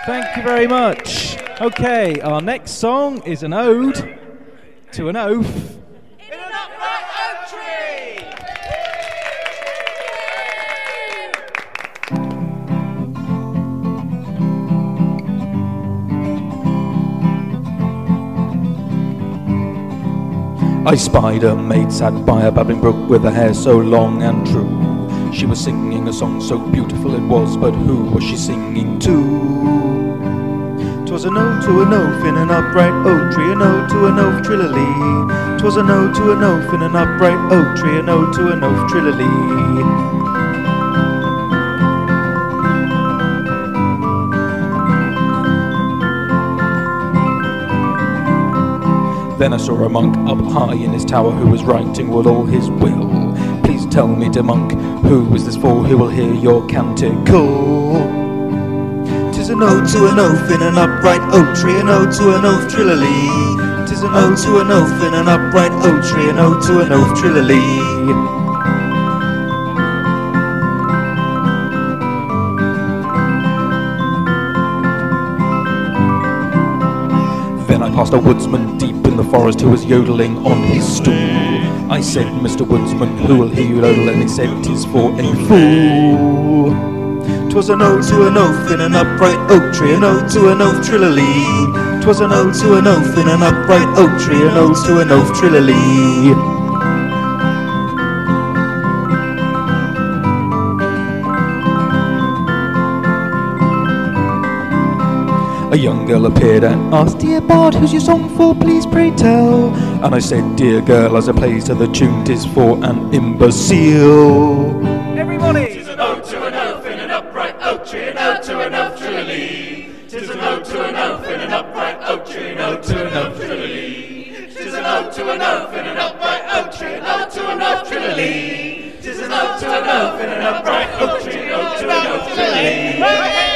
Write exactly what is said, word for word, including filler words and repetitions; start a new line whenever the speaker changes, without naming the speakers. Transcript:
Thank you very much. Okay, our next song is an ode to an oath.
In an upright oak tree!
I spied a maid sat by a babbling brook with her hair so long and true. She was singing a song so beautiful it was, but who was she singing to? 'Twas an ode to an oaf in an upright oak tree, an ode to an oaf trillily. 'Twas an ode to an oaf in an upright oak tree, an ode to an oaf trillily. Then I saw a monk up high in his tower who was writing with all his will. Please tell me, dear monk, who is this for? Who will hear your canticle? 'Tis an ode to an oaf in an upright oak tree, an ode to an oaf trillily. 'Tis an ode to an oaf in an upright oak tree, an ode to an oaf trillily. Then I passed a woodsman deep in the forest who was yodeling on his stool. I said, Mister Woodsman, who will hear you yodel? And he said, 'tis for a fool. 'Twas an ode to an oaf in an upright oak tree, an ode to an oaf trillily. 'Twas an ode to an oaf in an upright oak tree, an ode to an oaf trillily. A young girl appeared and asked, "Dear bard, who's your song for? Please pray tell." And I said, "Dear girl, as I plays to the tune, 'tis for an imbecile." Everybody!
'Tis an ode to an oaf in an upright oak tree, an ode to an oaf trillily. 'Tis an ode to an oaf in an upright oak tree, an ode to an oaf trillily. 'Tis an ode to an oaf in an upright oak tree, an ode to an oaf trillily. 'Tis an ode to an oaf in an upright oak tree, an ode to an oaf trillily.